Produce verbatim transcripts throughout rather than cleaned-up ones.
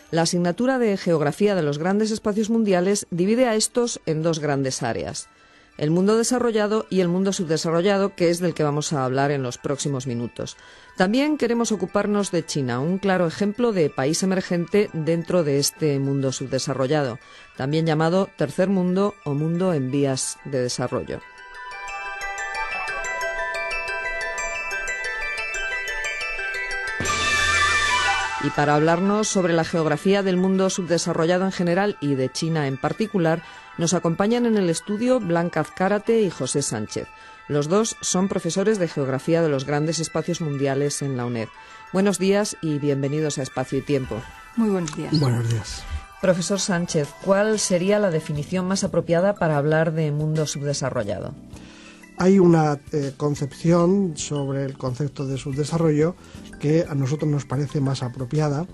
La asignatura de Geografía de los Grandes Espacios Mundiales divide a estos en dos grandes áreas: el mundo desarrollado y el mundo subdesarrollado, que es del que vamos a hablar en los próximos minutos. También queremos ocuparnos de China, un claro ejemplo de país emergente dentro de este mundo subdesarrollado, también llamado tercer mundo o mundo en vías de desarrollo. Y para hablarnos sobre la geografía del mundo subdesarrollado en general y de China en particular, nos acompañan en el estudio Blanca Azcárate y José Sánchez. Los dos son profesores de Geografía de los Grandes Espacios Mundiales en la UNED. Buenos días y bienvenidos a Espacio y Tiempo. Muy buenos días. Buenos días. Profesor Sánchez, ¿cuál sería la definición más apropiada para hablar de mundo subdesarrollado? Hay una eh, concepción sobre el concepto de subdesarrollo que a nosotros nos parece más apropiada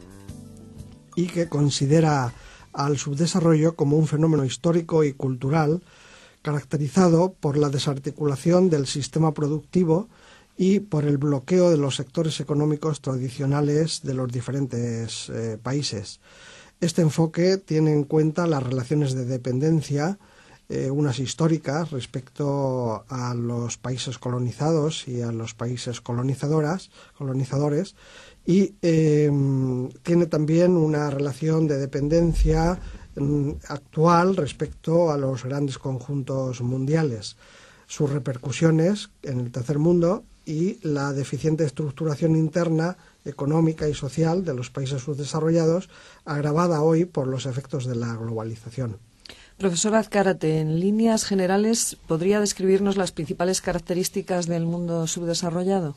y que considera al subdesarrollo como un fenómeno histórico y cultural caracterizado por la desarticulación del sistema productivo y por el bloqueo de los sectores económicos tradicionales de los diferentes eh, países. Este enfoque tiene en cuenta las relaciones de dependencia, eh, unas históricas respecto a los países colonizados y a los países colonizadoras, colonizadores, y eh, tiene también una relación de dependencia eh, actual respecto a los grandes conjuntos mundiales, sus repercusiones en el tercer mundo y la deficiente estructuración interna, económica y social de los países subdesarrollados, agravada hoy por los efectos de la globalización. Profesor Azcárate, en líneas generales, ¿podría describirnos las principales características del mundo subdesarrollado?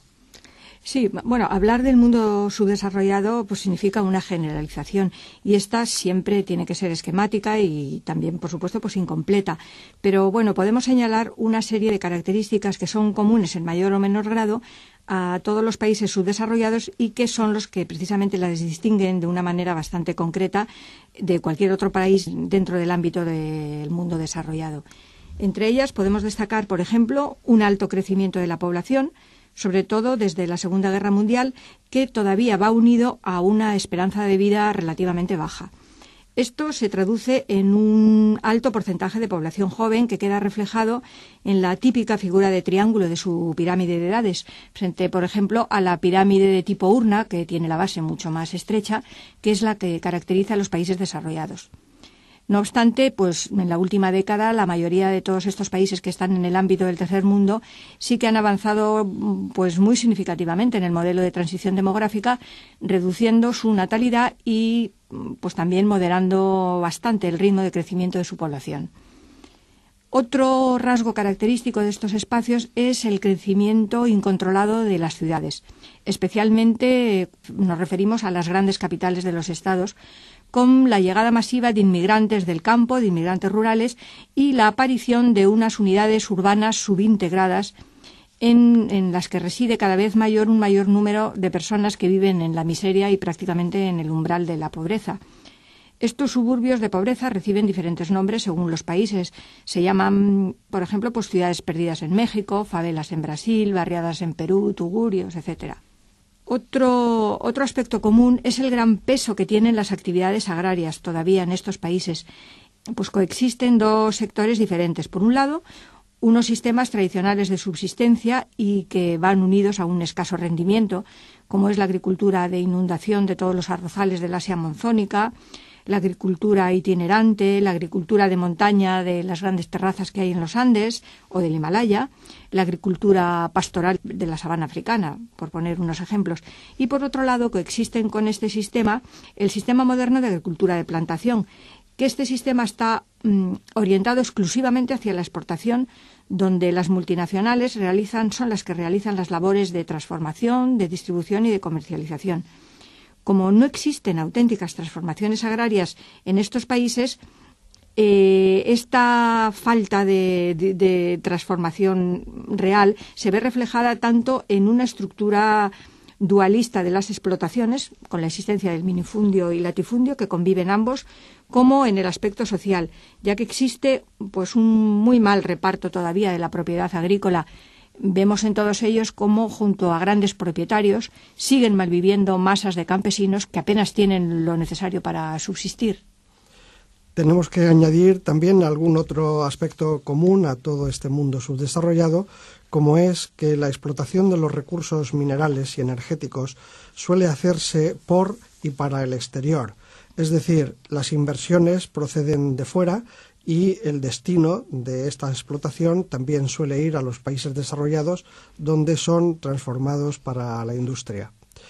Sí, bueno, hablar del mundo subdesarrollado pues significa una generalización y esta siempre tiene que ser esquemática y también, por supuesto, pues incompleta. Pero bueno, podemos señalar una serie de características que son comunes en mayor o menor grado a todos los países subdesarrollados y que son los que precisamente las distinguen de una manera bastante concreta de cualquier otro país dentro del ámbito del mundo desarrollado. Entre ellas podemos destacar, por ejemplo, un alto crecimiento de la población, sobre todo desde la Segunda Guerra Mundial, que todavía va unido a una esperanza de vida relativamente baja. Esto se traduce en un alto porcentaje de población joven que queda reflejado en la típica figura de triángulo de su pirámide de edades, frente, por ejemplo, a la pirámide de tipo urna, que tiene la base mucho más estrecha, que es la que caracteriza a los países desarrollados. No obstante, pues en la última década la mayoría de todos estos países que están en el ámbito del tercer mundo sí que han avanzado pues muy significativamente en el modelo de transición demográfica, reduciendo su natalidad y pues también moderando bastante el ritmo de crecimiento de su población. Otro rasgo característico de estos espacios es el crecimiento incontrolado de las ciudades. Especialmente nos referimos a las grandes capitales de los estados, con la llegada masiva de inmigrantes del campo, de inmigrantes rurales, y la aparición de unas unidades urbanas subintegradas en, en las que reside cada vez mayor un mayor número de personas que viven en la miseria y prácticamente en el umbral de la pobreza. Estos suburbios de pobreza reciben diferentes nombres según los países. Se llaman, por ejemplo, pues ciudades perdidas en México, favelas en Brasil, barriadas en Perú, tugurios, etcétera. Otro, otro aspecto común es el gran peso que tienen las actividades agrarias todavía en estos países. Pues coexisten dos sectores diferentes. Por un lado, unos sistemas tradicionales de subsistencia y que van unidos a un escaso rendimiento, como es la agricultura de inundación de todos los arrozales del Asia monzónica, la agricultura itinerante, la agricultura de montaña de las grandes terrazas que hay en los Andes o del Himalaya, la agricultura pastoral de la sabana africana, por poner unos ejemplos. Y por otro lado, coexisten con este sistema el sistema moderno de agricultura de plantación, que este sistema está mm, orientado exclusivamente hacia la exportación, donde las multinacionales realizan, son las que realizan las labores de transformación, de distribución y de comercialización. Como no existen auténticas transformaciones agrarias en estos países, eh, esta falta de, de, de transformación real se ve reflejada tanto en una estructura dualista de las explotaciones, con la existencia del minifundio y latifundio, que conviven ambos, como en el aspecto social, ya que existe pues un muy mal reparto todavía de la propiedad agrícola, vemos en todos ellos cómo, junto a grandes propietarios, siguen malviviendo masas de campesinos que apenas tienen lo necesario para subsistir. Tenemos que añadir también algún otro aspecto común a todo este mundo subdesarrollado, como es que la explotación de los recursos minerales y energéticos suele hacerse por y para el exterior. Es decir, las inversiones proceden de fuera y el destino de esta explotación también suele ir a los países desarrollados, donde son transformados para la industria.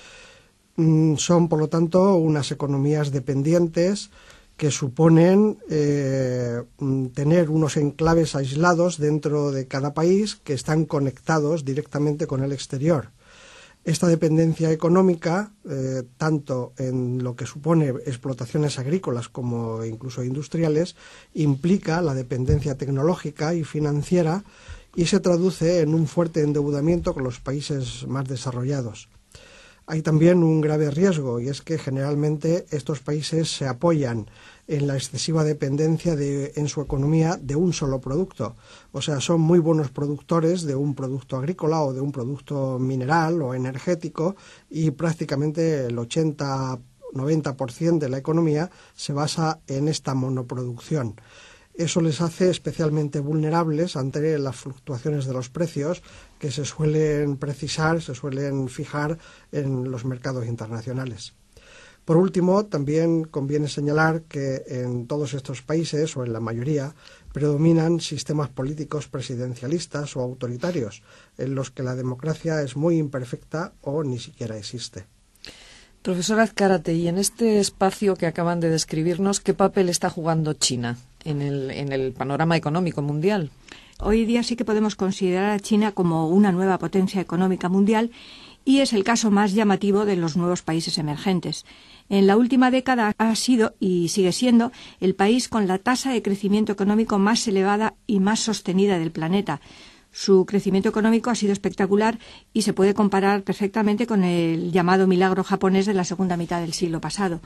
Son, por lo tanto, unas economías dependientes que suponen eh, tener unos enclaves aislados dentro de cada país que están conectados directamente con el exterior. Esta dependencia económica, eh, tanto en lo que supone explotaciones agrícolas como incluso industriales, implica la dependencia tecnológica y financiera y se traduce en un fuerte endeudamiento con los países más desarrollados. Hay también un grave riesgo, y es que generalmente estos países se apoyan en la excesiva dependencia de, en su economía de un solo producto. O sea, son muy buenos productores de un producto agrícola o de un producto mineral o energético, y prácticamente el ochenta noventa por ciento de la economía se basa en esta monoproducción. Eso les hace especialmente vulnerables ante las fluctuaciones de los precios que se suelen precisar, se suelen fijar en los mercados internacionales. Por último, también conviene señalar que en todos estos países, o en la mayoría, predominan sistemas políticos presidencialistas o autoritarios, en los que la democracia es muy imperfecta o ni siquiera existe. Profesor Azcárate, y en este espacio que acaban de describirnos, ¿qué papel está jugando China en el, en el panorama económico mundial? Hoy día sí que podemos considerar a China como una nueva potencia económica mundial, y es el caso más llamativo de los nuevos países emergentes. En la última década ha sido y sigue siendo el país con la tasa de crecimiento económico más elevada y más sostenida del planeta. Su crecimiento económico ha sido espectacular y se puede comparar perfectamente con el llamado milagro japonés de la segunda mitad del siglo pasado.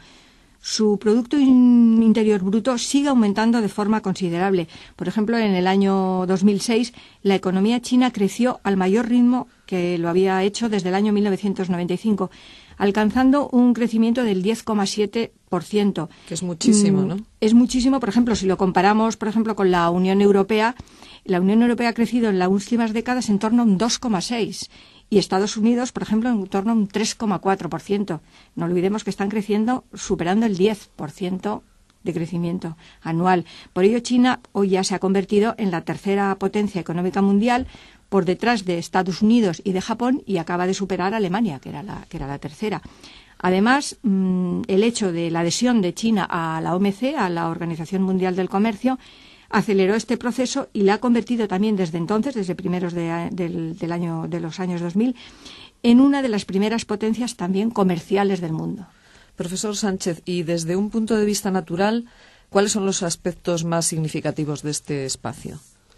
Su Producto Interior Bruto sigue aumentando de forma considerable. Por ejemplo, en el año dos mil seis, la economía china creció al mayor ritmo que lo había hecho desde el año mil novecientos noventa y cinco, alcanzando un crecimiento del diez coma siete por ciento. Que es muchísimo, ¿no? Es muchísimo, por ejemplo, si lo comparamos, por ejemplo, con la Unión Europea. La Unión Europea ha crecido en las últimas décadas en torno a un dos coma seis por ciento. Y Estados Unidos, por ejemplo, en torno a un tres coma cuatro por ciento. No olvidemos que están creciendo superando el diez por ciento de crecimiento anual. Por ello, China hoy ya se ha convertido en la tercera potencia económica mundial, por detrás de Estados Unidos y de Japón, y acaba de superar a Alemania, que era la, que era la tercera. Además, mmm, el hecho de la adhesión de China a la O M C, a la Organización Mundial del Comercio, aceleró este proceso y la ha convertido también desde entonces, desde primeros de, del, del año, de los años dos mil, en una de las primeras potencias también comerciales del mundo. Profesor Sánchez, y desde un punto de vista natural, ¿cuáles son los aspectos más significativos de este espacio?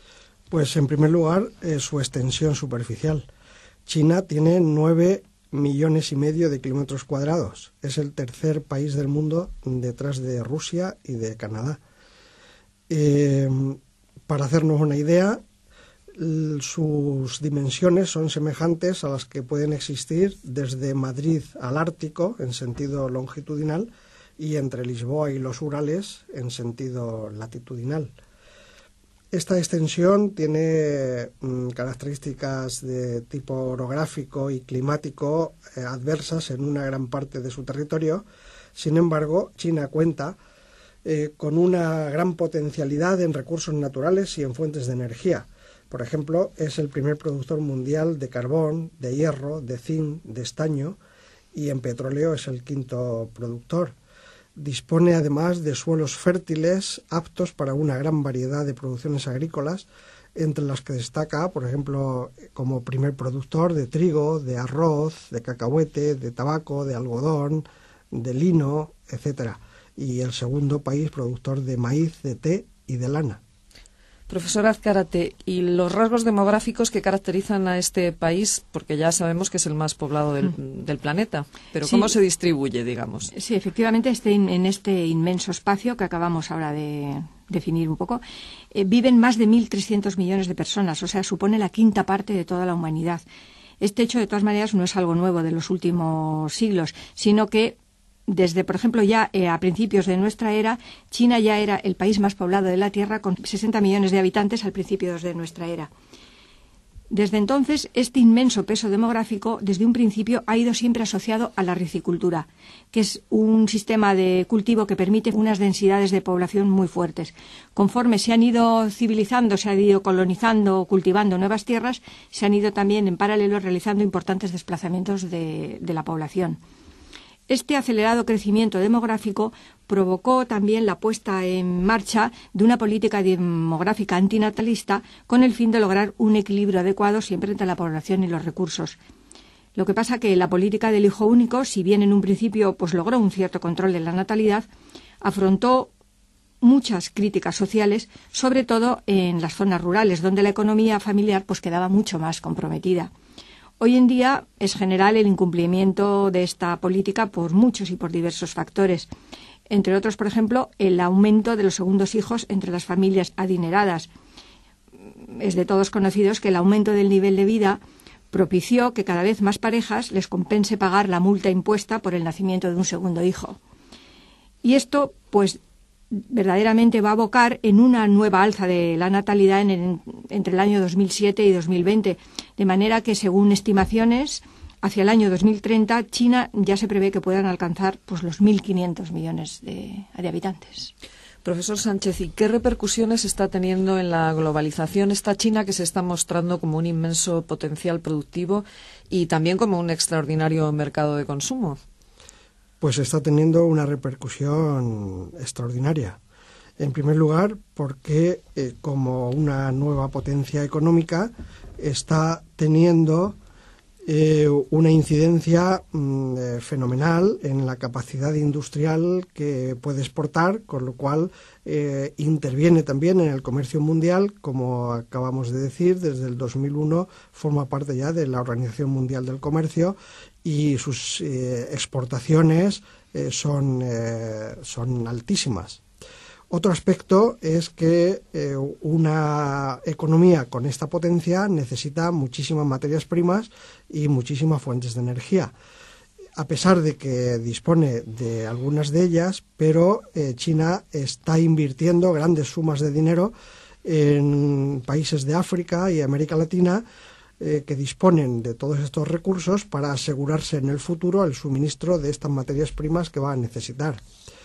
Pues, en primer lugar, eh, su extensión superficial. China tiene nueve millones y medio de kilómetros cuadrados. Es el tercer país del mundo detrás de Rusia y de Canadá. Eh, para hacernos una idea, sus dimensiones son semejantes a las que pueden existir desde Madrid al Ártico en sentido longitudinal y entre Lisboa y los Urales en sentido latitudinal. Esta extensión tiene mm, características de tipo orográfico y climático eh, adversas en una gran parte de su territorio. Sin embargo, China cuenta Eh, con una gran potencialidad en recursos naturales y en fuentes de energía. Por ejemplo, es el primer productor mundial de carbón, de hierro, de zinc, de estaño, y en petróleo es el quinto productor. Dispone además de suelos fértiles aptos para una gran variedad de producciones agrícolas, entre las que destaca, por ejemplo, como primer productor de trigo, de arroz, de cacahuete, de tabaco, de algodón, de lino, etcétera. Y el segundo país productor de maíz, de té y de lana. Profesor Azcárate, ¿y los rasgos demográficos que caracterizan a este país? Porque ya sabemos que es el más poblado del, mm. del planeta, pero sí, ¿cómo se distribuye, digamos? Sí, efectivamente, este, en este inmenso espacio que acabamos ahora de, definir un poco, eh, viven más de mil trescientos millones de personas, o sea, supone la quinta parte de toda la humanidad. Este hecho, de todas maneras, no es algo nuevo de los últimos siglos, sino que desde, por ejemplo, ya eh, a principios de nuestra era, China ya era el país más poblado de la Tierra, con sesenta millones de habitantes al principio de nuestra era. Desde entonces, este inmenso peso demográfico, desde un principio, ha ido siempre asociado a la ricicultura, que es un sistema de cultivo que permite unas densidades de población muy fuertes. Conforme se han ido civilizando, se han ido colonizando, cultivando nuevas tierras, se han ido también en paralelo realizando importantes desplazamientos de, de la población. Este acelerado crecimiento demográfico provocó también la puesta en marcha de una política demográfica antinatalista con el fin de lograr un equilibrio adecuado siempre entre la población y los recursos. Lo que pasa que la política del hijo único, si bien en un principio pues logró un cierto control de la natalidad, afrontó muchas críticas sociales, sobre todo en las zonas rurales, donde la economía familiar pues quedaba mucho más comprometida. Hoy en día es general el incumplimiento de esta política por muchos y por diversos factores. Entre otros, por ejemplo, el aumento de los segundos hijos entre las familias adineradas. Es de todos conocidos que el aumento del nivel de vida propició que cada vez más parejas les compense pagar la multa impuesta por el nacimiento de un segundo hijo. Y esto, pues, verdaderamente va a abocar en una nueva alza de la natalidad en el, entre el año dos mil siete y dos mil veinte, de manera que, según estimaciones, hacia el año dos mil treinta, China ya se prevé que puedan alcanzar pues los mil quinientos millones de, de habitantes. Profesor Sánchez, ¿y qué repercusiones está teniendo en la globalización esta China que se está mostrando como un inmenso potencial productivo y también como un extraordinario mercado de consumo? Pues está teniendo una repercusión extraordinaria. En primer lugar, porque eh, como una nueva potencia económica está teniendo eh, una incidencia mm, eh, fenomenal en la capacidad industrial que puede exportar, con lo cual eh, interviene también en el comercio mundial, como acabamos de decir, desde el dos mil uno forma parte ya de la Organización Mundial del Comercio y sus eh, exportaciones eh, son, eh, son altísimas. Otro aspecto es que eh, una economía con esta potencia necesita muchísimas materias primas y muchísimas fuentes de energía. A pesar de que dispone de algunas de ellas, pero eh, China está invirtiendo grandes sumas de dinero en países de África y América Latina eh, que disponen de todos estos recursos para asegurarse en el futuro el suministro de estas materias primas que va a necesitar.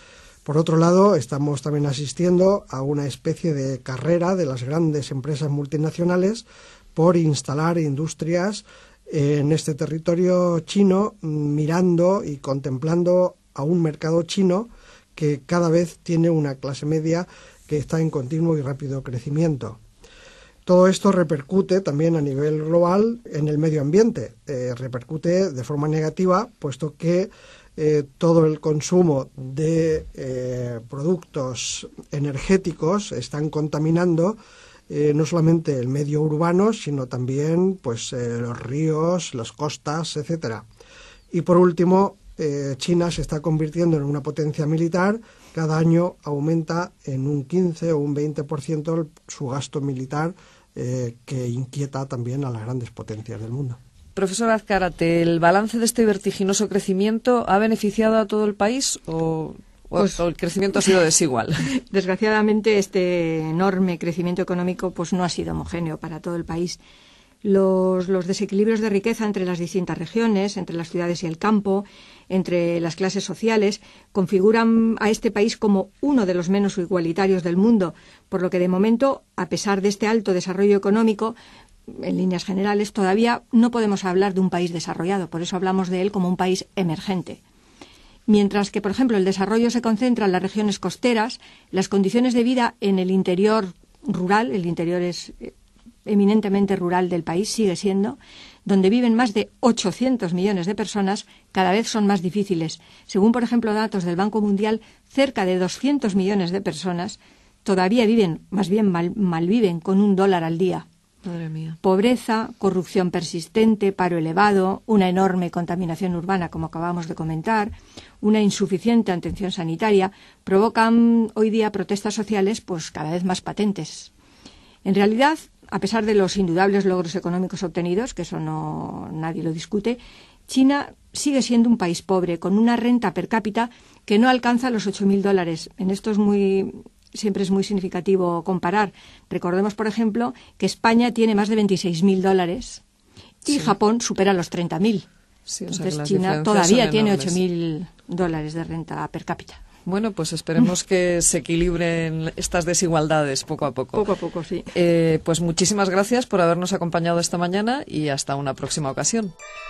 Por otro lado, estamos también asistiendo a una especie de carrera de las grandes empresas multinacionales por instalar industrias en este territorio chino, mirando y contemplando a un mercado chino que cada vez tiene una clase media que está en continuo y rápido crecimiento. Todo esto repercute también a nivel global en el medio ambiente, eh, repercute de forma negativa, puesto que eh, todo el consumo de eh, productos energéticos están contaminando eh, no solamente el medio urbano, sino también pues eh, los ríos, las costas, etcétera. Y por último, eh, China se está convirtiendo en una potencia militar. Cada año aumenta en un quince o un veinte por ciento su gasto militar, eh, que inquieta también a las grandes potencias del mundo. Profesor Azcárate, ¿el balance de este vertiginoso crecimiento ha beneficiado a todo el país o, o, pues, o el crecimiento ha sido desigual? Desgraciadamente, este enorme crecimiento económico pues no ha sido homogéneo para todo el país. Los, los desequilibrios de riqueza entre las distintas regiones, entre las ciudades y el campo, entre las clases sociales, configuran a este país como uno de los menos igualitarios del mundo, por lo que de momento, a pesar de este alto desarrollo económico, en líneas generales, todavía no podemos hablar de un país desarrollado, por eso hablamos de él como un país emergente. Mientras que, por ejemplo, el desarrollo se concentra en las regiones costeras, las condiciones de vida en el interior rural, el interior es eminentemente rural del país, sigue siendo, donde viven más de ochocientos millones de personas, cada vez son más difíciles. Según, por ejemplo, datos del Banco Mundial, cerca de doscientos millones de personas todavía viven, más bien mal, malviven, con un dólar al día. Madre mía. Pobreza, corrupción persistente, paro elevado, una enorme contaminación urbana, como acabamos de comentar, una insuficiente atención sanitaria, provocan hoy día protestas sociales pues cada vez más patentes. En realidad, a pesar de los indudables logros económicos obtenidos, que eso no nadie lo discute, China sigue siendo un país pobre, con una renta per cápita que no alcanza los ocho mil dólares. En esto es muy... Siempre es muy significativo comparar. Recordemos, por ejemplo, que España tiene más de veintiséis mil dólares y sí. Japón supera los treinta mil. Sí, o Entonces sea China todavía tiene ocho mil dólares de renta per cápita. Bueno, pues esperemos que se equilibren estas desigualdades poco a poco. Poco a poco, sí. Eh, pues muchísimas gracias por habernos acompañado esta mañana y hasta una próxima ocasión.